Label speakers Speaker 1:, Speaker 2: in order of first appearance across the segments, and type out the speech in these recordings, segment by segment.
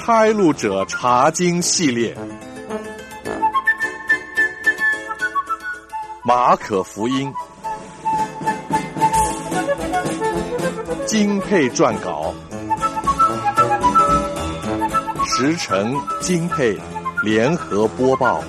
Speaker 1: 开路者查经系列，马可福音，金佩撰稿，时成、金佩联合播报。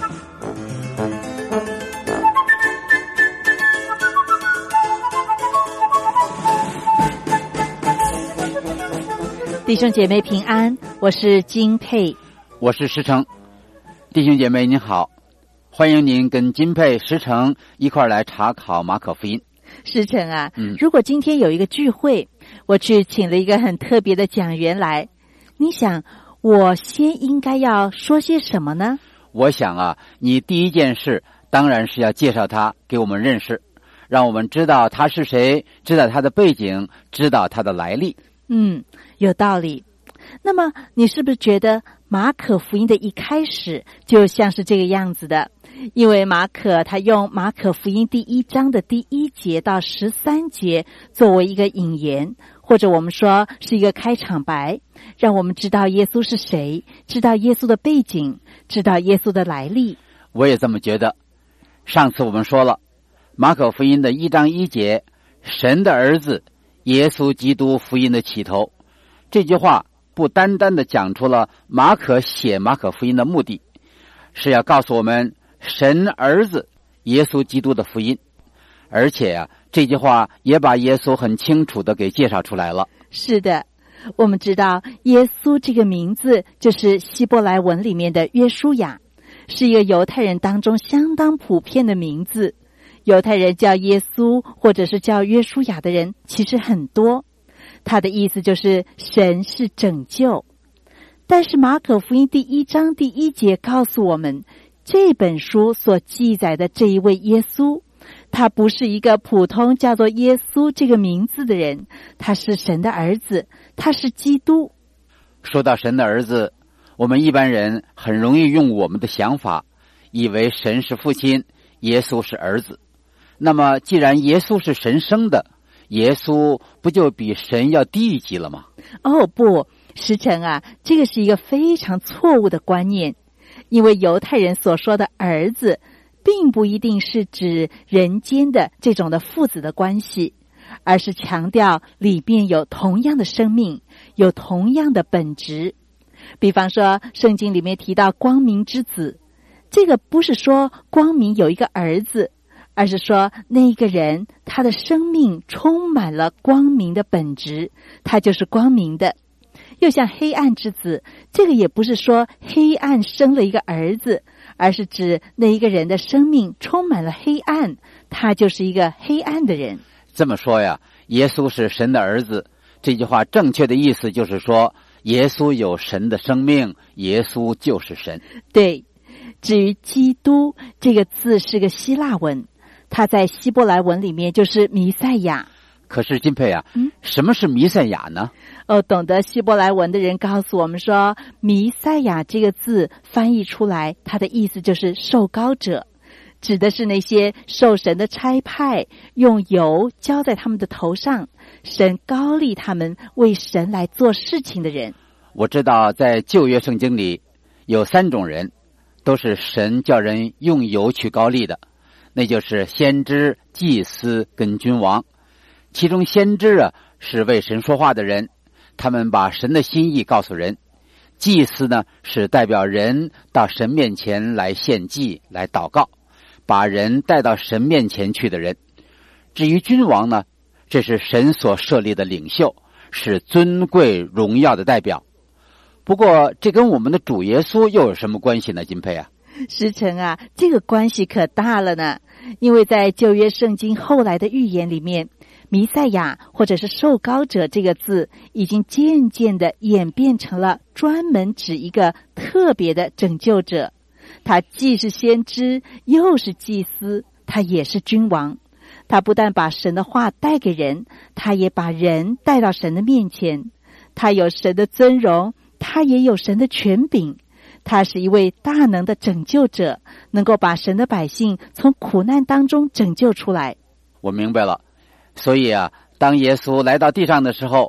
Speaker 2: 弟兄姐妹平安，我是金佩，
Speaker 3: 我是石成。弟兄姐妹您好，欢迎您跟金佩、石成一块来查考马可福音。
Speaker 2: 石成啊，如果今天有一个聚会，我去请了一个很特别的讲员来，你想我先应该要说些什么呢？
Speaker 3: 我想啊，你第一件事当然是要介绍他给我们认识，让我们知道他是谁，知道他的背景，知道他的来历。
Speaker 2: 有道理。那么你是不是觉得马可福音的一开始就像是这个样子的？因为马可他用马可福音第1章的第1节到13节作为一个引言，或者我们说是一个开场白，让我们知道耶稣是谁，知道耶稣的背景，知道耶稣的来历。
Speaker 3: 我也这么觉得。上次我们说了，马可福音的1章1节，神的儿子耶稣基督福音的起头，这句话不单单的讲出了马可写马可福音的目的，是要告诉我们神儿子耶稣基督的福音，而且这句话也把耶稣很清楚的给介绍出来了。
Speaker 2: 是的，我们知道耶稣这个名字就是希伯来文里面的约书亚，是一个犹太人当中相当普遍的名字。犹太人叫耶稣或者是叫约书亚的人其实很多，他的意思就是神是拯救。但是马可福音第1章第1节告诉我们，这本书所记载的这一位耶稣，他不是一个普通叫做耶稣这个名字的人，他是神的儿子，他是基督。
Speaker 3: 说到神的儿子，我们一般人很容易用我们的想法，以为神是父亲，耶稣是儿子。那么既然耶稣是神生的，耶稣不就比神要低一级了吗？
Speaker 2: 不，石成啊，这个是一个非常错误的观念。因为犹太人所说的儿子并不一定是指人间的这种的父子的关系，而是强调里边有同样的生命，有同样的本质。比方说圣经里面提到光明之子，这个不是说光明有一个儿子，而是说那一个人他的生命充满了光明的本质，他就是光明的。又像黑暗之子，这个也不是说黑暗生了一个儿子，而是指那一个人的生命充满了黑暗，他就是一个黑暗的人。
Speaker 3: 这么说呀，耶稣是神的儿子，这句话正确的意思就是说耶稣有神的生命，耶稣就是神。
Speaker 2: 对，至于基督这个字是个希腊文，它在希伯来文里面就是弥赛亚。
Speaker 3: 可是金佩什么是弥赛亚呢？
Speaker 2: 懂得希伯来文的人告诉我们说，弥赛亚这个字翻译出来，它的意思就是受膏者，指的是那些受神的差派，用油浇在他们的头上，神膏立他们为神来做事情的人。
Speaker 3: 我知道在旧约圣经里有3种人，都是神叫人用油去膏立的，那就是先知、祭司跟君王。其中先知是为神说话的人，他们把神的心意告诉人；祭司呢，是代表人到神面前来献祭来祷告，把人带到神面前去的人。至于君王呢，这是神所设立的领袖，是尊贵荣耀的代表。不过这跟我们的主耶稣又有什么关系呢？金佩
Speaker 2: 石成啊，这个关系可大了呢。因为在旧约圣经后来的预言里面，弥赛亚或者是受膏者这个字已经渐渐的演变成了专门指一个特别的拯救者。他既是先知，又是祭司，他也是君王。他不但把神的话带给人，他也把人带到神的面前。他有神的尊荣，他也有神的权柄。他是一位大能的拯救者，能够把神的百姓从苦难当中拯救出来。
Speaker 3: 我明白了。所以当耶稣来到地上的时候，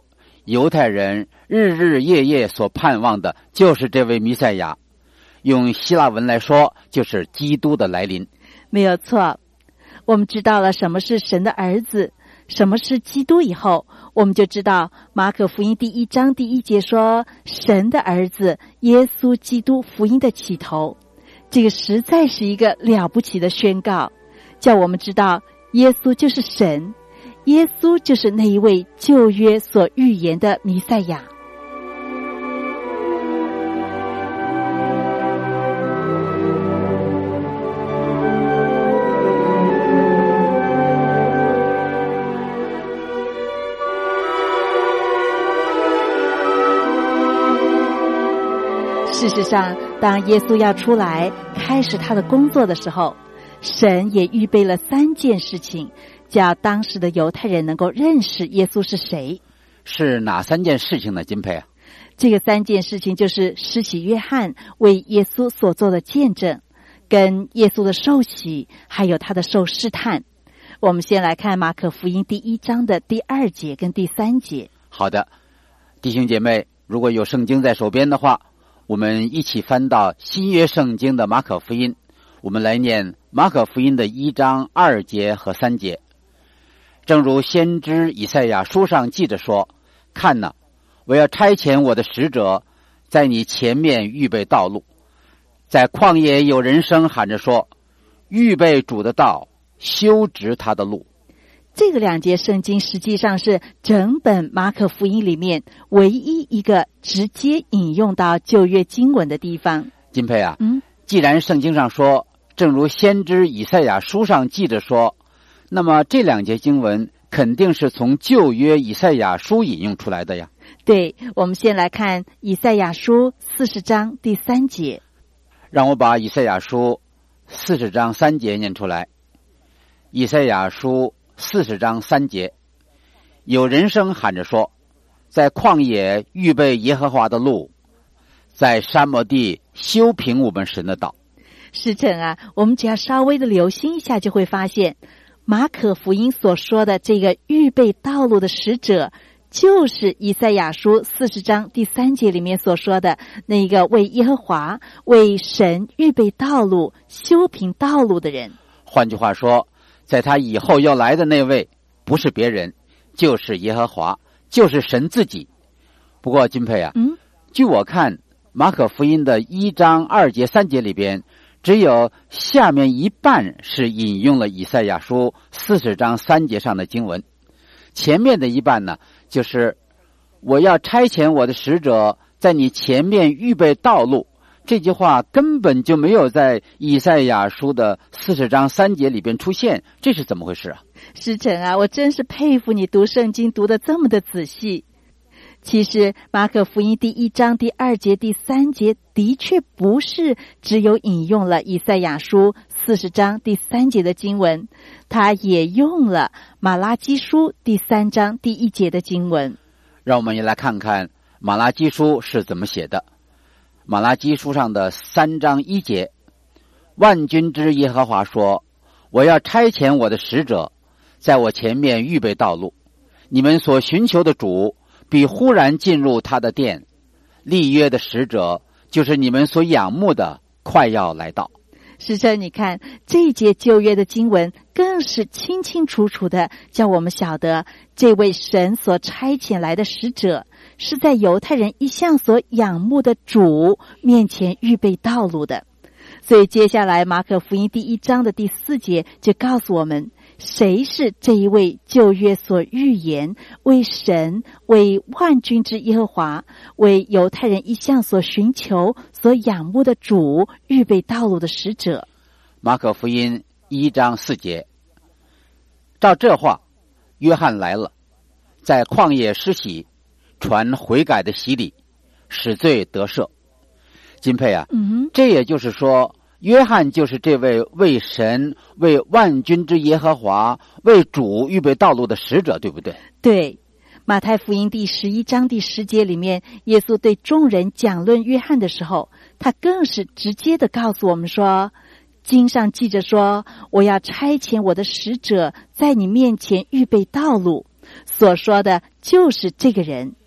Speaker 3: 犹太人日日夜夜所盼望的就是这位弥赛亚，用希腊文来说就是基督的来临。
Speaker 2: 没有错，我们知道了什么是神的儿子，什么是基督以后，我们就知道马可福音第1章第1节说神的儿子耶稣基督福音的起头。这个实在是一个了不起的宣告，叫我们知道耶稣就是神，耶稣就是那一位旧约所预言的弥赛亚。事实上，当耶稣要出来开始他的工作的时候，神也预备了3件事情，叫当时的犹太人能够认识耶稣是谁。
Speaker 3: 是哪3件事情呢，金佩啊？
Speaker 2: 这个3件事情就是施洗约翰为耶稣所做的见证，跟耶稣的受洗，还有他的受试探。我们先来看马可福音第1章的第2节跟第3节。
Speaker 3: 好的，弟兄姐妹，如果有圣经在手边的话，我们一起翻到新约圣经的马可福音，我们来念马可福音的1章2节和3节。正如先知以赛亚书上记着说，看哪，我要差遣我的使者在你前面预备道路。在旷野有人声喊着说，预备主的道，修直他的路。
Speaker 2: 这个2节圣经实际上是整本马可福音里面唯一一个直接引用到旧约经文的地方。
Speaker 3: 金佩啊，既然圣经上说正如先知以赛亚书上记着说，那么这2节经文肯定是从旧约以赛亚书引用出来的呀。
Speaker 2: 对，我们先来看以赛亚书40章第3节。
Speaker 3: 让我把以赛亚书40章3节念出来。以赛亚书40章3节，有人声喊着说，在旷野预备耶和华的路，在沙漠地修平我们神的道。
Speaker 2: 师承啊，我们只要稍微的留心一下，就会发现马可福音所说的这个预备道路的使者，就是以赛亚书40章第3节里面所说的那个为耶和华、为神预备道路、修平道路的人。
Speaker 3: 换句话说，在他以后要来的那位不是别人，就是耶和华，就是神自己。不过金佩啊，据我看马可福音的1章2节3节里边，只有下面一半是引用了以赛亚书40章3节上的经文，前面的一半呢，就是我要差遣我的使者在你前面预备道路。这句话根本就没有在以赛亚书的40章3节里边出现，这是怎么回事啊？
Speaker 2: 师承啊，我真是佩服你读圣经读得这么的仔细。其实马可福音第1章第2节第3节的确不是只有引用了以赛亚书40章第3节的经文，他也用了马拉基书第3章第1节的经文。
Speaker 3: 让我们也来看看马拉基书是怎么写的。马拉基书上的3章1节，万军之耶和华说，我要差遣我的使者在我前面预备道路，你们所寻求的主必忽然进入他的殿，立约的使者就是你们所仰慕的快要来到。
Speaker 2: 师承，你看这一节旧约的经文更是清清楚楚的叫我们晓得，这位神所差遣来的使者是在犹太人一向所仰慕的主面前预备道路的。所以接下来马可福音第1章的第4节就告诉我们，谁是这一位旧约所预言为神、为万军之耶和华、为犹太人一向所寻求所仰慕的主预备道路的使者。
Speaker 3: 马可福音1章4节，照这话，约翰来了，在旷野施洗，传悔改的洗礼，使罪得赦。金佩啊，这也就是说，约翰就是这位为神、为万军之耶和华、为主预备道路的使者，对不对？
Speaker 2: 对。马太福音第11章第10节里面，耶稣对众人讲论约翰的时候，他更是直接的告诉我们说，经上记着说，我要差遣我的使者在你面前预备道路，所说的就是这个人。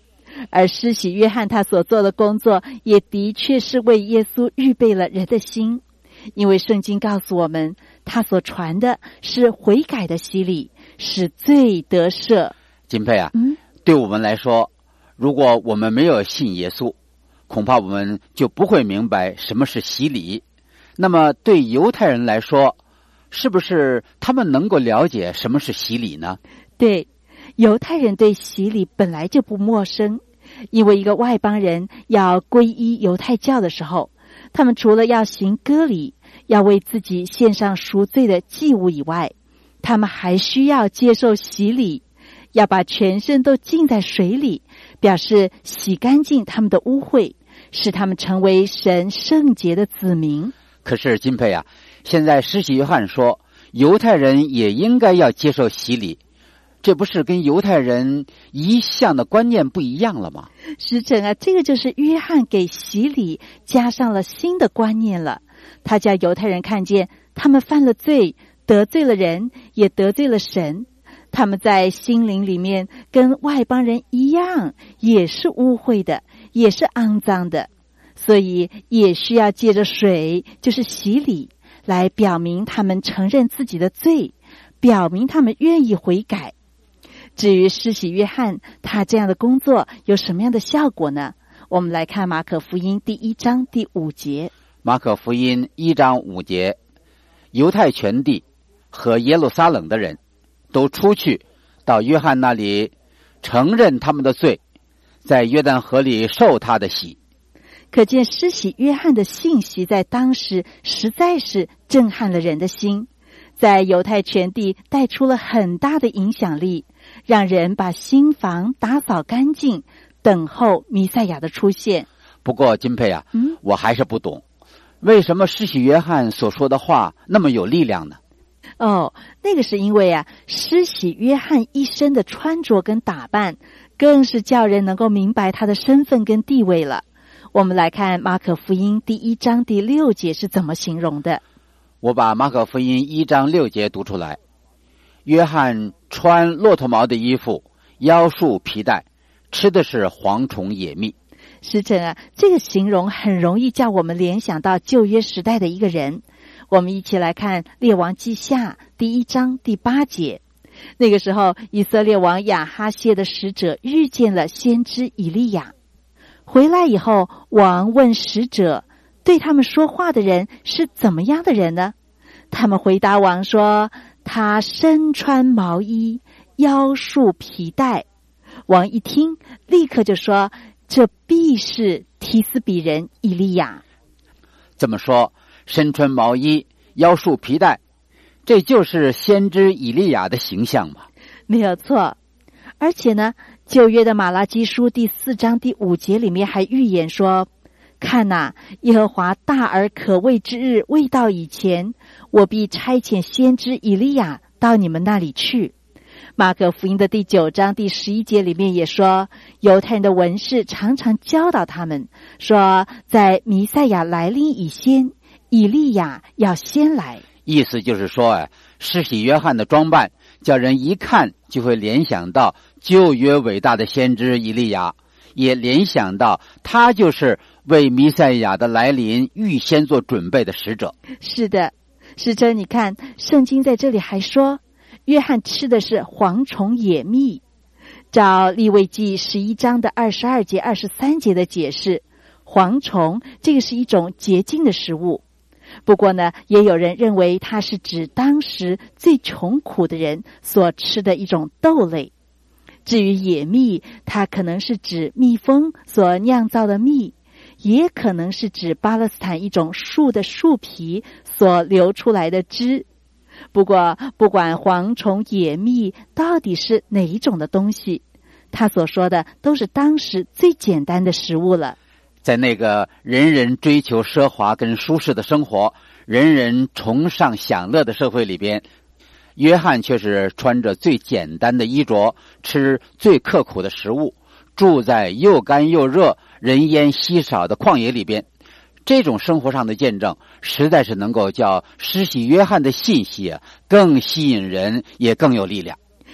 Speaker 2: 而施洗约翰他所做的工作，也的确是为耶稣预备了人的心。因为圣经告诉我们，他所传的是悔改的洗礼，使罪得赦。
Speaker 3: 金佩啊，对我们来说，如果我们没有信耶稣，恐怕我们就不会明白什么是洗礼。那么对犹太人来说，是不是他们能够了解什么是洗礼呢？
Speaker 2: 对，犹太人对洗礼本来就不陌生，因为一个外邦人要皈依犹太教的时候，他们除了要行割礼，要为自己献上赎罪的祭物以外，他们还需要接受洗礼，要把全身都浸在水里，表示洗干净他们的污秽，使他们成为神圣洁的子民。
Speaker 3: 可是金佩啊，现在施洗约翰说犹太人也应该要接受洗礼，这不是跟犹太人一向的观念不一样了吗？
Speaker 2: 师承啊，这个就是约翰给洗礼加上了新的观念了。他叫犹太人看见他们犯了罪，得罪了人，也得罪了神，他们在心灵里面跟外邦人一样，也是污秽的，也是肮脏的，所以也需要借着水，就是洗礼，来表明他们承认自己的罪，表明他们愿意悔改。至于施洗约翰他这样的工作有什么样的效果呢？我们来看马可福音第1章第5节。
Speaker 3: 马可福音1章5节，犹太全地和耶路撒冷的人都出去到约翰那里，承认他们的罪，在约旦河里受他的洗。
Speaker 2: 可见施洗约翰的信息在当时实在是震撼了人的心，在犹太全地带出了很大的影响力，让人把心房打扫干净，等候弥赛亚的出现。
Speaker 3: 不过金佩啊，我还是不懂，为什么施洗约翰所说的话那么有力量呢？
Speaker 2: 那个是因为啊，施洗约翰一身的穿着跟打扮，更是叫人能够明白他的身份跟地位了。我们来看马可福音第1章第6节是怎么形容的。
Speaker 3: 我把马可福音1章6节读出来。约翰穿骆驼毛的衣服，腰束皮带，吃的是蝗虫野蜜。
Speaker 2: 师承啊，这个形容很容易叫我们联想到旧约时代的一个人。我们一起来看列王记下第1章第8节。那个时候，以色列王亚哈谢的使者遇见了先知以利亚。回来以后，王问使者，对他们说话的人是怎么样的人呢？他们回答王说，他身穿毛衣，腰束皮带。王一听，立刻就说，这必是提斯比人以利亚。
Speaker 3: 这么说，身穿毛衣，腰束皮带，这就是先知以利亚的形象吗？
Speaker 2: 没有错。而且呢，旧约的马拉基书第4章第5节里面还预言说，看哪，耶和华大而可畏之日未到以前，我必差遣先知以利亚到你们那里去。马可福音的第9章第11节里面也说，犹太人的文士常常教导他们说，在弥赛亚来临以先，以利亚要先来。
Speaker 3: 意思就是说施洗约翰的装扮叫人一看就会联想到旧约伟大的先知以利亚，也联想到他就是为弥赛亚的来临预先做准备的使者。
Speaker 2: 是的，师承，你看圣经在这里还说，约翰吃的是蝗虫野蜜。照利未记11章的22节23节的解释，蝗虫这个是一种洁净的食物。不过呢，也有人认为它是指当时最穷苦的人所吃的一种豆类。至于野蜜，它可能是指蜜蜂所酿造的蜜，也可能是指巴勒斯坦一种树的树皮所流出来的汁。不过不管蝗虫野蜜到底是哪一种的东西，他所说的都是当时最简单的食物了。
Speaker 3: 在那个人人追求奢华跟舒适的生活，人人崇尚享乐的社会里边，约翰却是穿着最简单的衣着，吃最刻苦的食物，住在又干又热、人烟稀少的旷野里边。这种生活上的见证实在是能够叫施洗约翰的信息更吸引人，也更有力量。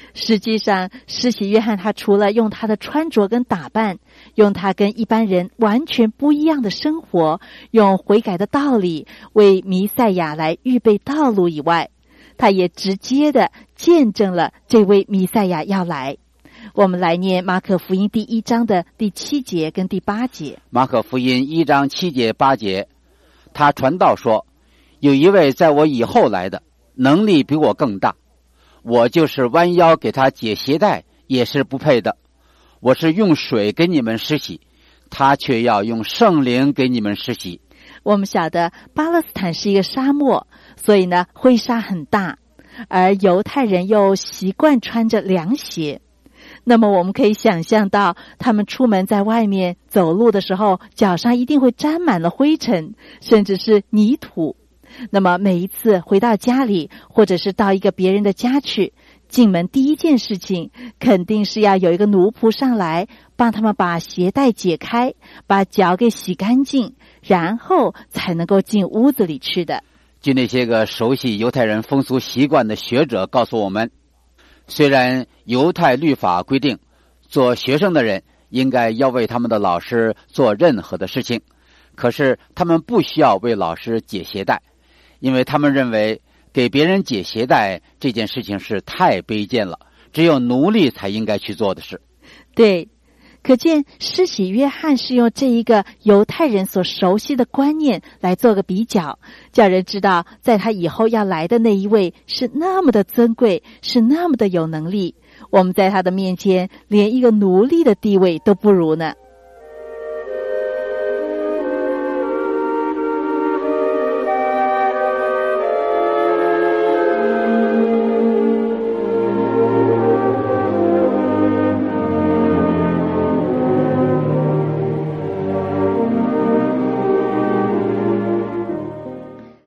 Speaker 2: 实际上，施洗约翰他除了用他的穿着跟打扮，用他跟一般人完全不一样的生活，用悔改的道理为弥赛亚来预备道路以外，他也直接的见证了这位弥赛亚要来。我们来念马可福音第1章的第7节跟第8节。
Speaker 3: 马可福音1章7节8节，他传道说，有一位在我以后来的，能力比我更大，我就是弯腰给他解鞋带也是不配的。我是用水给你们施洗，他却要用圣灵给你们施洗。
Speaker 2: 我们晓得巴勒斯坦是一个沙漠，所以呢灰沙很大，而犹太人又习惯穿着凉鞋。那么我们可以想象到，他们出门在外面走路的时候，脚上一定会沾满了灰尘，甚至是泥土。那么每一次回到家里，或者是到一个别人的家去，进门第一件事情肯定是要有一个奴仆上来帮他们把鞋带解开，把脚给洗干净，然后才能够进屋子里去的。
Speaker 3: 据那些个熟悉犹太人风俗习惯的学者告诉我们，虽然犹太律法规定做学生的人应该要为他们的老师做任何的事情，可是他们不需要为老师解鞋带，因为他们认为给别人解鞋带这件事情是太卑贱了，只有奴隶才应该去做的事。
Speaker 2: 对，可见施洗约翰是用这一个犹太人所熟悉的观念来做个比较，叫人知道在他以后要来的那一位是那么的尊贵，是那么的有能力，我们在他的面前连一个奴隶的地位都不如呢。